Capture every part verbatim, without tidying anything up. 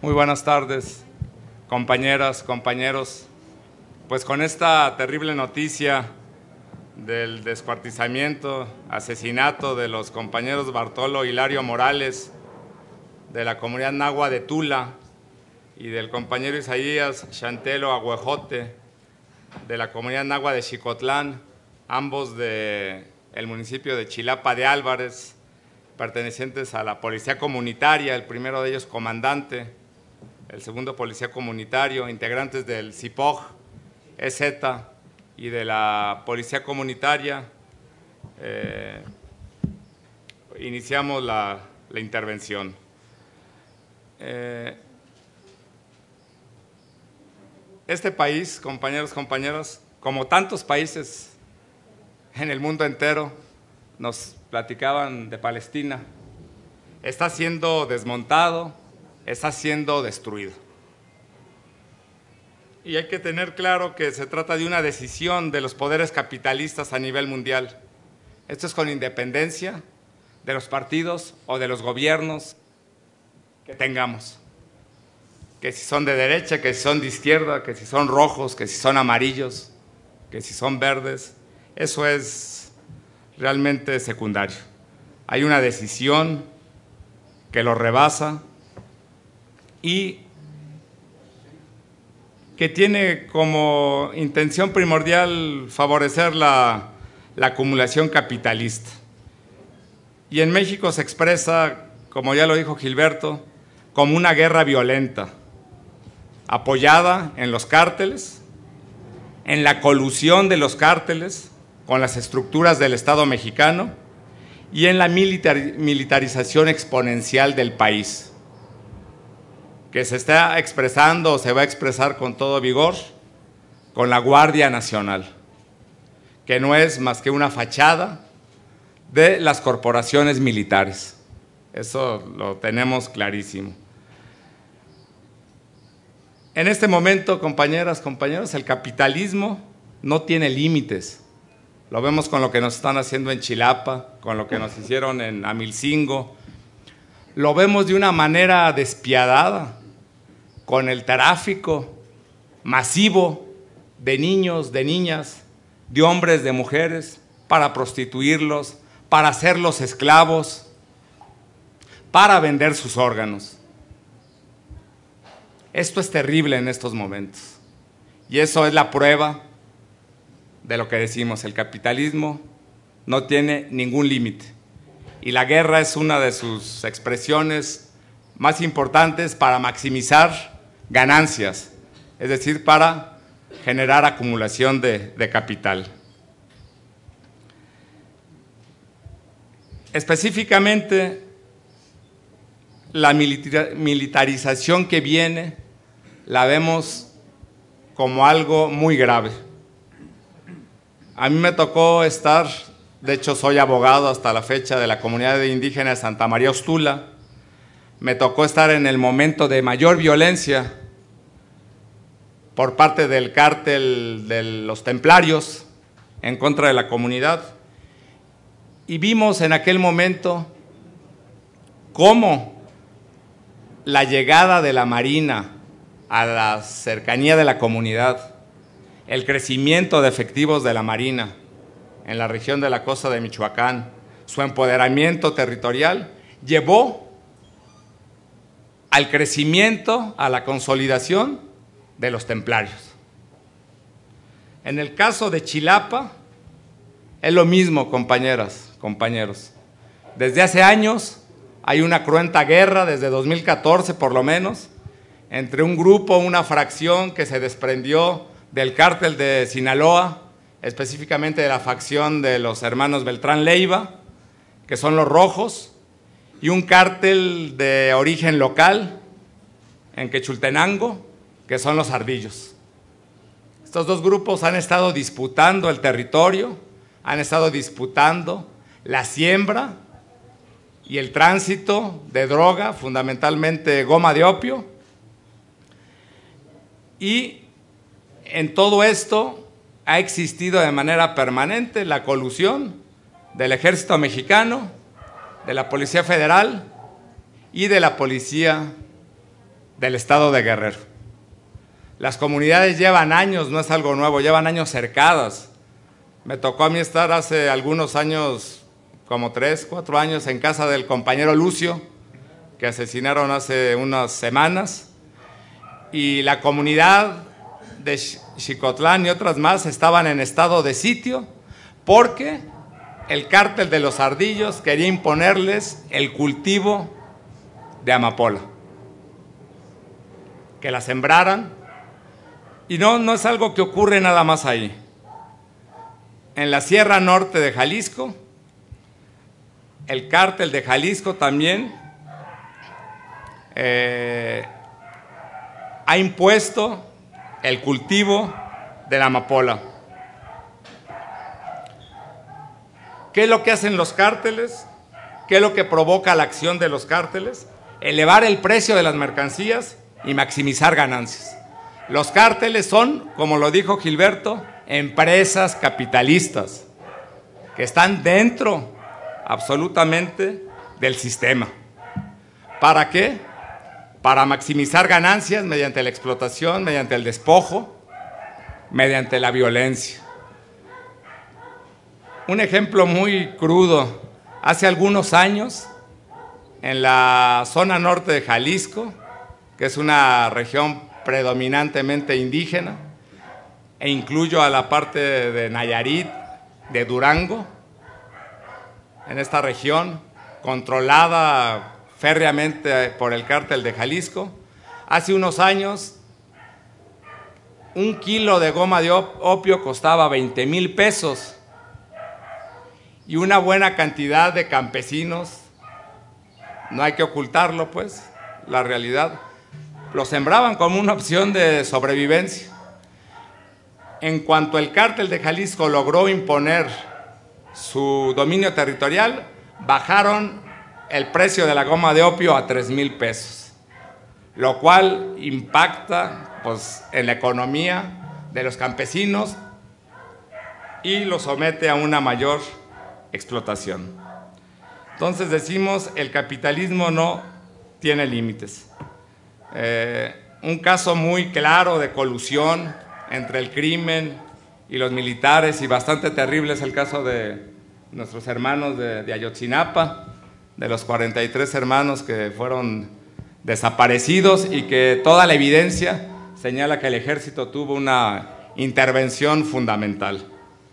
Muy buenas tardes, compañeras, compañeros. Pues con esta terrible noticia del descuartizamiento, asesinato de los compañeros Bartolo Hilario Morales de la comunidad nahua de Tula y del compañero Isaías Chantelo Agüejote de la comunidad nahua de Xicotlán, ambos del municipio de Chilapa de Álvarez, pertenecientes a la policía comunitaria, el primero de ellos comandante, el segundo policía comunitario, integrantes del C I P O G, E Z y de la policía comunitaria. Eh, iniciamos la, la intervención. Eh, este país, compañeros, compañeras, como tantos países en el mundo entero, nos platicaban de Palestina, está siendo desmontado, está siendo destruido. Y hay que tener claro que se trata de una decisión de los poderes capitalistas a nivel mundial. Esto es con independencia de los partidos o de los gobiernos que tengamos. Que si son de derecha, que si son de izquierda, que si son rojos, que si son amarillos, que si son verdes. Eso es realmente secundario. Hay una decisión que lo rebasa y que tiene como intención primordial favorecer la, la acumulación capitalista. Y en México se expresa, como ya lo dijo Gilberto, como una guerra violenta, apoyada en los cárteles, en la colusión de los cárteles con las estructuras del Estado mexicano y en la militar, militarización exponencial del país, que se está expresando o se va a expresar con todo vigor con la Guardia Nacional, que no es más que una fachada de las corporaciones militares. Eso lo tenemos clarísimo. En este momento, compañeras, compañeros, el capitalismo no tiene límites. Lo vemos con lo que nos están haciendo en Chilapa, con lo que nos hicieron en Amilcingo. Lo vemos de una manera despiadada, con el tráfico masivo de niños, de niñas, de hombres, de mujeres, para prostituirlos, para hacerlos esclavos, para vender sus órganos. Esto es terrible en estos momentos. Y eso es la prueba de lo que decimos, el capitalismo no tiene ningún límite. Y la guerra es una de sus expresiones más importantes para maximizar ganancias, es decir, para generar acumulación de, de capital. Específicamente, la militar, militarización que viene la vemos como algo muy grave. A mí me tocó estar, de hecho soy abogado hasta la fecha de la comunidad indígena de Santa María Ostula. Me tocó estar en el momento de mayor violencia por parte del cártel de los templarios en contra de la comunidad. Y vimos en aquel momento cómo la llegada de la Marina a la cercanía de la comunidad, el crecimiento de efectivos de la Marina en la región de la costa de Michoacán, su empoderamiento territorial, llevó al crecimiento, a la consolidación de los templarios. En el caso de Chilapa, es lo mismo, compañeras, compañeros. Desde hace años hay una cruenta guerra, desde dos mil catorce por lo menos, entre un grupo, una fracción que se desprendió del cártel de Sinaloa, específicamente de la facción de los hermanos Beltrán Leiva, que son los rojos, y un cártel de origen local en Quechultenango, que son los ardillos. Estos dos grupos han estado disputando el territorio, han estado disputando la siembra y el tránsito de droga, fundamentalmente goma de opio, y en todo esto ha existido de manera permanente la colusión del Ejército Mexicano, de la Policía Federal y de la Policía del estado de Guerrero. Las comunidades llevan años, no es algo nuevo, llevan años cercadas. Me tocó a mí estar hace algunos años, como tres, cuatro años, en casa del compañero Lucio, que asesinaron hace unas semanas, y la comunidad de Xicotlán y otras más estaban en estado de sitio porque el cártel de los Ardillos quería imponerles el cultivo de amapola, que la sembraran, y no, no es algo que ocurre nada más ahí. En la Sierra Norte de Jalisco, el cártel de Jalisco también eh, ha impuesto el cultivo de la amapola. ¿Qué es lo que hacen los cárteles? ¿Qué es lo que provoca la acción de los cárteles? Elevar el precio de las mercancías y maximizar ganancias. Los cárteles son, como lo dijo Gilberto, empresas capitalistas que están dentro absolutamente del sistema. ¿Para qué? Para maximizar ganancias mediante la explotación, mediante el despojo, mediante la violencia. Un ejemplo muy crudo: hace algunos años, en la zona norte de Jalisco, que es una región predominantemente indígena, e incluyo a la parte de Nayarit, de Durango, en esta región, controlada férreamente por el cártel de Jalisco, hace unos años, un kilo de goma de opio costaba veinte mil pesos, y una buena cantidad de campesinos, no hay que ocultarlo pues, la realidad, lo sembraban como una opción de sobrevivencia. En cuanto el cártel de Jalisco logró imponer su dominio territorial, bajaron el precio de la goma de opio a tres mil pesos, lo cual impacta pues, en la economía de los campesinos y los somete a una mayor explotación. Entonces decimos, el capitalismo no tiene límites. Eh, un caso muy claro de colusión entre el crimen y los militares, y bastante terrible, es el caso de nuestros hermanos de, de Ayotzinapa, de los cuarenta y tres hermanos que fueron desaparecidos, y que toda la evidencia señala que el ejército tuvo una intervención fundamental.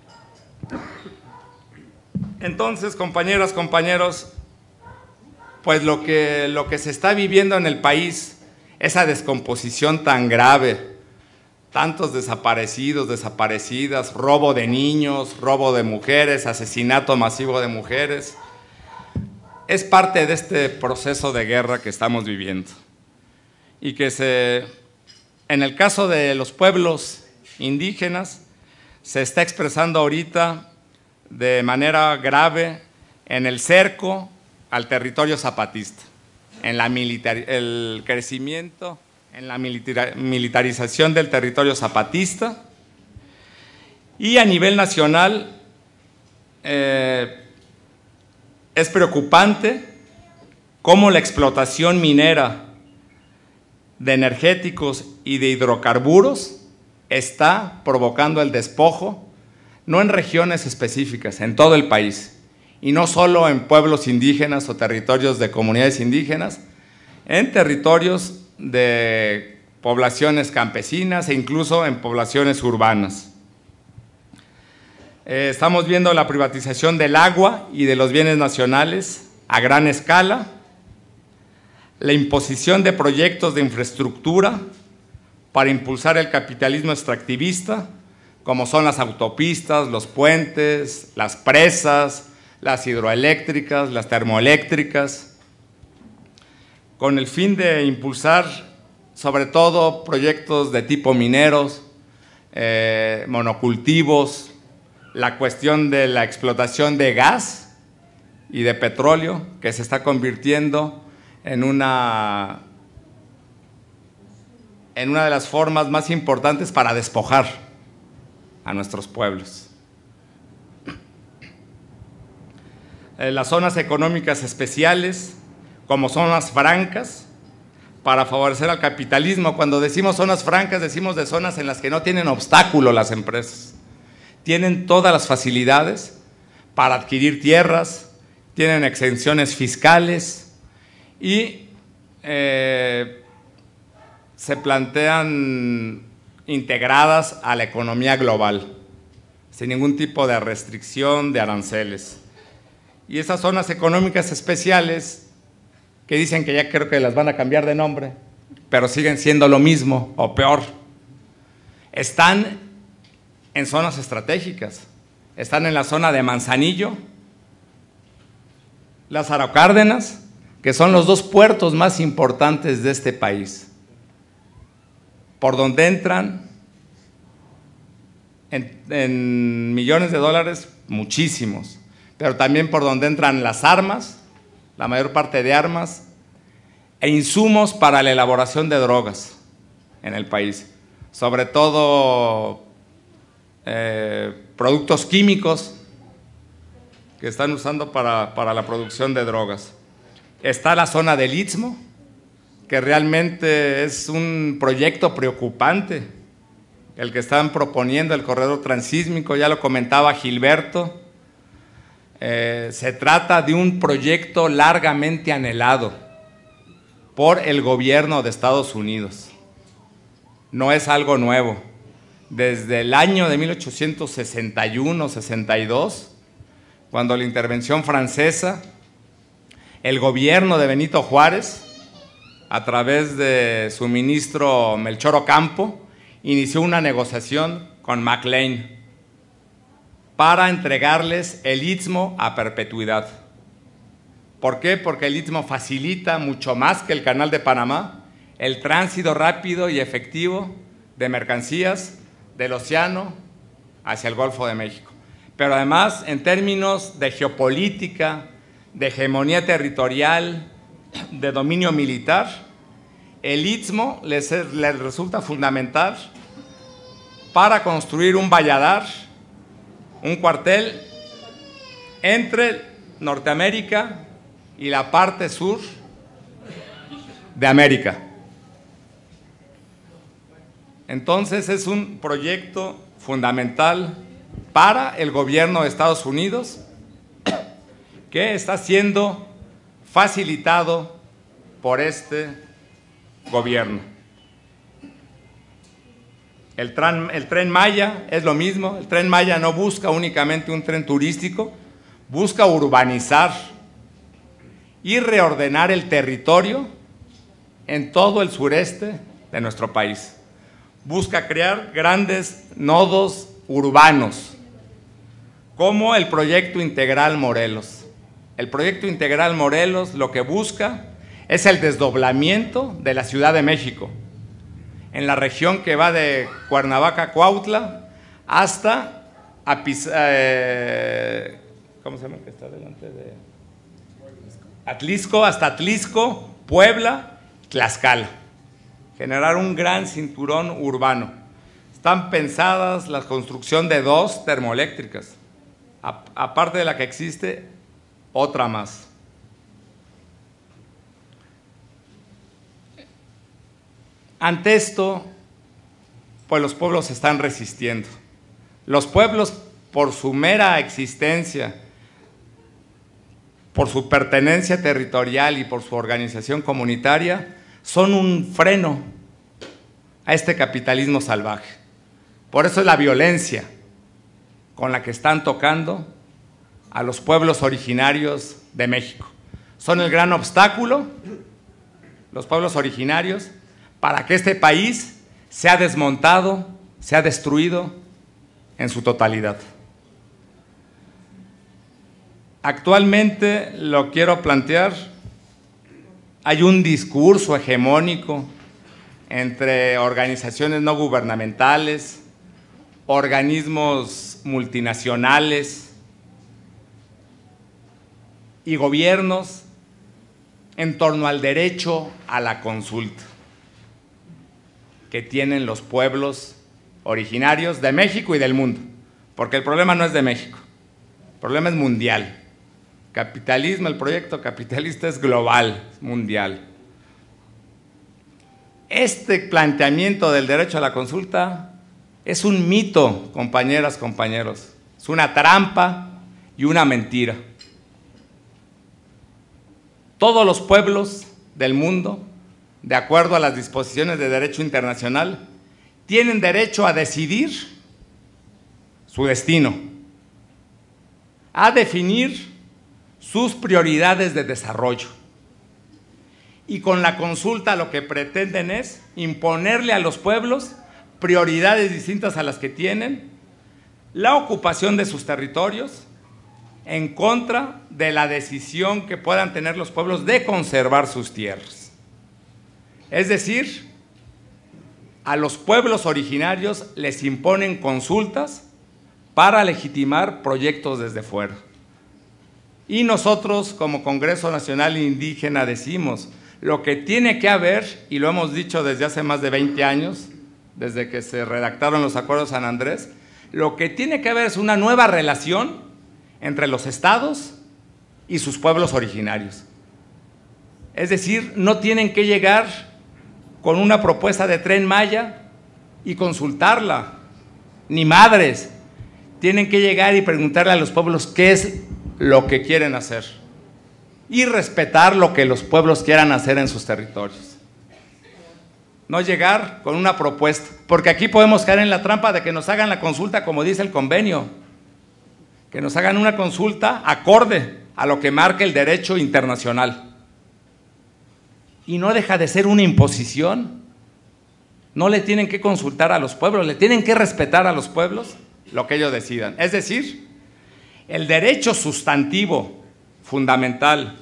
Entonces, compañeras, compañeros, pues lo que, lo que se está viviendo en el país, esa descomposición tan grave, tantos desaparecidos, desaparecidas, robo de niños, robo de mujeres, asesinato masivo de mujeres, es parte de este proceso de guerra que estamos viviendo. Y que se, en el caso de los pueblos indígenas, se está expresando ahorita de manera grave en el cerco al territorio zapatista, en la militar, el crecimiento, en la militar, militarización del territorio zapatista, y a nivel nacional eh, es preocupante cómo la explotación minera de energéticos y de hidrocarburos está provocando el despojo, no en regiones específicas, en todo el país, y no solo en pueblos indígenas o territorios de comunidades indígenas, en territorios de poblaciones campesinas e incluso en poblaciones urbanas. Eh, estamos viendo la privatización del agua y de los bienes nacionales a gran escala, la imposición de proyectos de infraestructura para impulsar el capitalismo extractivista, como son las autopistas, los puentes, las presas, las hidroeléctricas, las termoeléctricas, con el fin de impulsar sobre todo proyectos de tipo mineros, eh, monocultivos, la cuestión de la explotación de gas y de petróleo, que se está convirtiendo en una, en una de las formas más importantes para despojar a nuestros pueblos. Las zonas económicas especiales, como zonas francas, para favorecer al capitalismo. Cuando decimos zonas francas, decimos de zonas en las que no tienen obstáculo las empresas. Tienen todas las facilidades para adquirir tierras, tienen exenciones fiscales y eh, se plantean integradas a la economía global, sin ningún tipo de restricción de aranceles. Y esas zonas económicas especiales, que dicen que ya creo que las van a cambiar de nombre, pero siguen siendo lo mismo o peor, están en zonas estratégicas. Están en la zona de Manzanillo, Lázaro Cárdenas, que son los dos puertos más importantes de este país, por donde entran en, en millones de dólares, muchísimos, pero también por donde entran las armas, la mayor parte de armas, e insumos para la elaboración de drogas en el país, sobre todo eh, productos químicos que están usando para, para la producción de drogas. Está la zona del Istmo, que realmente es un proyecto preocupante, el que están proponiendo, el corredor transísmico, ya lo comentaba Gilberto. Eh, se trata de un proyecto largamente anhelado por el gobierno de Estados Unidos. No es algo nuevo. Desde el año de mil ochocientos sesenta y uno sesenta y dos, cuando la intervención francesa, el gobierno de Benito Juárez, a través de su ministro Melchor Ocampo, inició una negociación con McLean para entregarles el Istmo a perpetuidad. ¿Por qué? Porque el Istmo facilita mucho más que el Canal de Panamá el tránsito rápido y efectivo de mercancías del océano hacia el Golfo de México. Pero además, en términos de geopolítica, de hegemonía territorial, de dominio militar, el Istmo les, les resulta fundamental para construir un valladar, un cuartel entre Norteamérica y la parte sur de América. Entonces es un proyecto fundamental para el gobierno de Estados Unidos, que está siendo facilitado por este gobierno. El tren, el tren Maya es lo mismo. El tren Maya no busca únicamente un tren turístico, busca urbanizar y reordenar el territorio en todo el sureste de nuestro país. Busca crear grandes nodos urbanos, como el Proyecto Integral Morelos. El Proyecto Integral Morelos lo que busca es el desdoblamiento de la Ciudad de México, en la región que va de Cuernavaca, Cuautla, hasta Apiz, eh, ¿cómo se llama que está delante de Atlisco, hasta Atlisco, Puebla, Tlaxcala. Generar un gran cinturón urbano. Están pensadas la construcción de dos termoeléctricas, a, aparte de la que existe, otra más. Ante esto, pues los pueblos se están resistiendo. Los pueblos, por su mera existencia, por su pertenencia territorial y por su organización comunitaria, son un freno a este capitalismo salvaje. Por eso es la violencia con la que están tocando a los pueblos originarios de México. Son el gran obstáculo, los pueblos originarios, para que este país sea desmontado, sea destruido en su totalidad. Actualmente, lo quiero plantear, hay un discurso hegemónico entre organizaciones no gubernamentales, organismos multinacionales y gobiernos en torno al derecho a la consulta que tienen los pueblos originarios de México y del mundo, porque el problema no es de México, el problema es mundial. Capitalismo, el proyecto capitalista es global, es mundial. Este planteamiento del derecho a la consulta es un mito, compañeras, compañeros. Es una trampa y una mentira. Todos los pueblos del mundo, de acuerdo a las disposiciones de derecho internacional, tienen derecho a decidir su destino, a definir sus prioridades de desarrollo. Y con la consulta lo que pretenden es imponerle a los pueblos prioridades distintas a las que tienen, la ocupación de sus territorios, en contra de la decisión que puedan tener los pueblos de conservar sus tierras. Es decir, a los pueblos originarios les imponen consultas para legitimar proyectos desde fuera. Y nosotros, como Congreso Nacional Indígena, decimos, lo que tiene que haber, y lo hemos dicho desde hace más de veinte años, desde que se redactaron los Acuerdos de San Andrés, lo que tiene que haber es una nueva relación entre los estados y sus pueblos originarios. Es decir, no tienen que llegar con una propuesta de Tren Maya y consultarla, ni madres. Tienen que llegar y preguntarle a los pueblos qué es lo que quieren hacer y respetar lo que los pueblos quieran hacer en sus territorios. No llegar con una propuesta, porque aquí podemos caer en la trampa de que nos hagan la consulta como dice el convenio, que nos hagan una consulta acorde a lo que marca el derecho internacional. Y no deja de ser una imposición. No le tienen que consultar a los pueblos, le tienen que respetar a los pueblos lo que ellos decidan. Es decir, el derecho sustantivo fundamental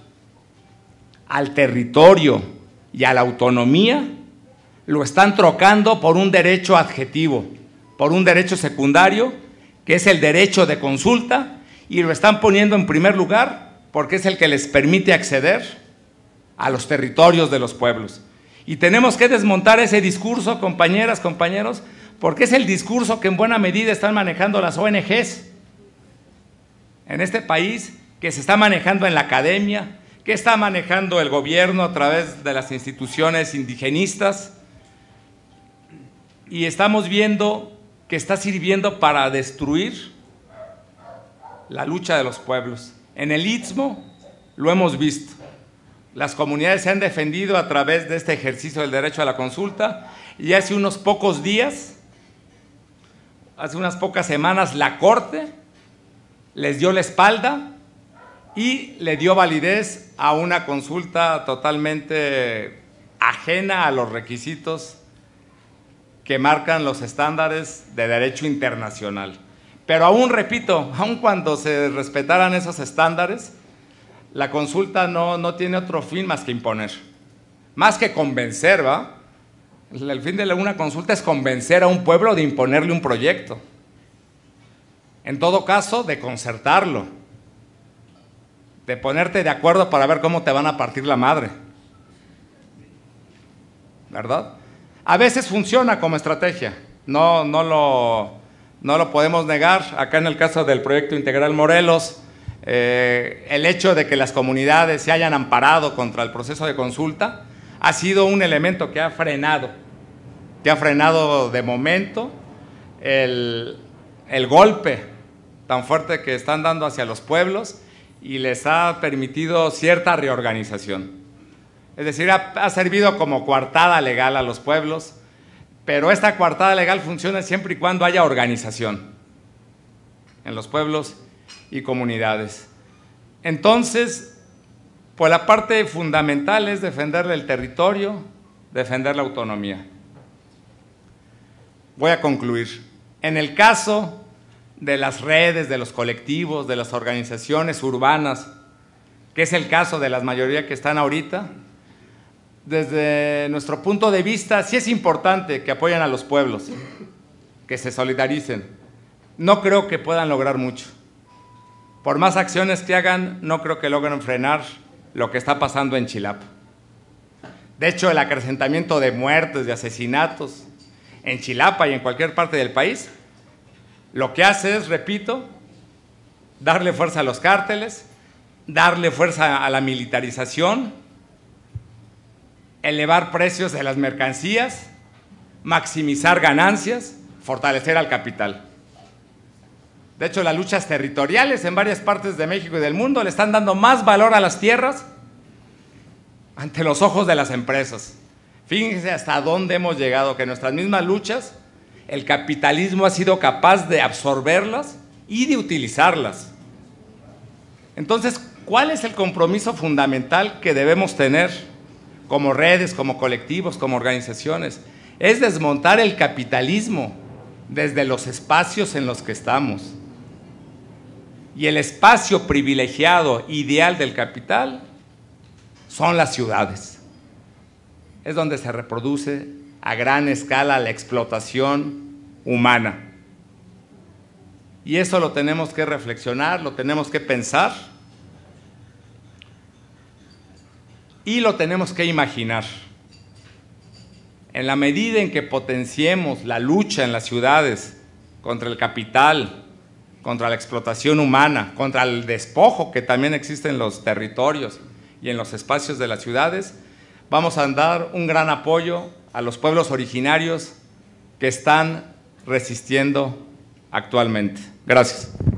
al territorio y a la autonomía lo están trocando por un derecho adjetivo, por un derecho secundario, que es el derecho de consulta, y lo están poniendo en primer lugar porque es el que les permite acceder a los territorios de los pueblos. Y tenemos que desmontar ese discurso, compañeras, compañeros, porque es el discurso que en buena medida están manejando las O N Ges en este país, que se está manejando en la academia, que está manejando el gobierno a través de las instituciones indigenistas, y estamos viendo que está sirviendo para destruir la lucha de los pueblos. En el Istmo lo hemos visto. Las comunidades se han defendido a través de este ejercicio del derecho a la consulta, y hace unos pocos días, hace unas pocas semanas, la Corte les dio la espalda y le dio validez a una consulta totalmente ajena a los requisitos que marcan los estándares de derecho internacional. Pero aún, repito, aún cuando se respetaran esos estándares, la consulta no, no tiene otro fin más que imponer, más que convencer, ¿va? El fin de una consulta es convencer a un pueblo de imponerle un proyecto. En todo caso, de concertarlo, de ponerte de acuerdo para ver cómo te van a partir la madre, ¿verdad? A veces funciona como estrategia, no, no, lo, no lo podemos negar. Acá en el caso del Proyecto Integral Morelos, eh, el hecho de que las comunidades se hayan amparado contra el proceso de consulta ha sido un elemento que ha frenado, que ha frenado de momento el, el golpe tan fuerte que están dando hacia los pueblos, y les ha permitido cierta reorganización. Es decir, ha, ha servido como coartada legal a los pueblos, pero esta coartada legal funciona siempre y cuando haya organización en los pueblos y comunidades. Entonces, pues la parte fundamental es defender el territorio, defender la autonomía. Voy a concluir. En el caso de las redes, de los colectivos, de las organizaciones urbanas, que es el caso de la mayoría que están ahorita, desde nuestro punto de vista, sí es importante que apoyen a los pueblos, que se solidaricen. No creo que puedan lograr mucho. Por más acciones que hagan, no creo que logren frenar lo que está pasando en Chilapa. De hecho, el acrecentamiento de muertes, de asesinatos en Chilapa y en cualquier parte del país, lo que hace es, repito, darle fuerza a los cárteles, darle fuerza a la militarización elevar precios de las mercancías, maximizar ganancias, fortalecer al capital. De hecho, las luchas territoriales en varias partes de México y del mundo le están dando más valor a las tierras ante los ojos de las empresas. Fíjense hasta dónde hemos llegado, que en nuestras mismas luchas el capitalismo ha sido capaz de absorberlas y de utilizarlas. Entonces, ¿cuál es el compromiso fundamental que debemos tener como redes, como colectivos, como organizaciones? Es desmontar el capitalismo desde los espacios en los que estamos. Y el espacio privilegiado ideal del capital son las ciudades. Es donde se reproduce a gran escala la explotación humana. Y eso lo tenemos que reflexionar, lo tenemos que pensar y lo tenemos que imaginar. En la medida en que potenciemos la lucha en las ciudades contra el capital, contra la explotación humana, contra el despojo que también existe en los territorios y en los espacios de las ciudades, vamos a dar un gran apoyo a los pueblos originarios que están resistiendo actualmente. Gracias.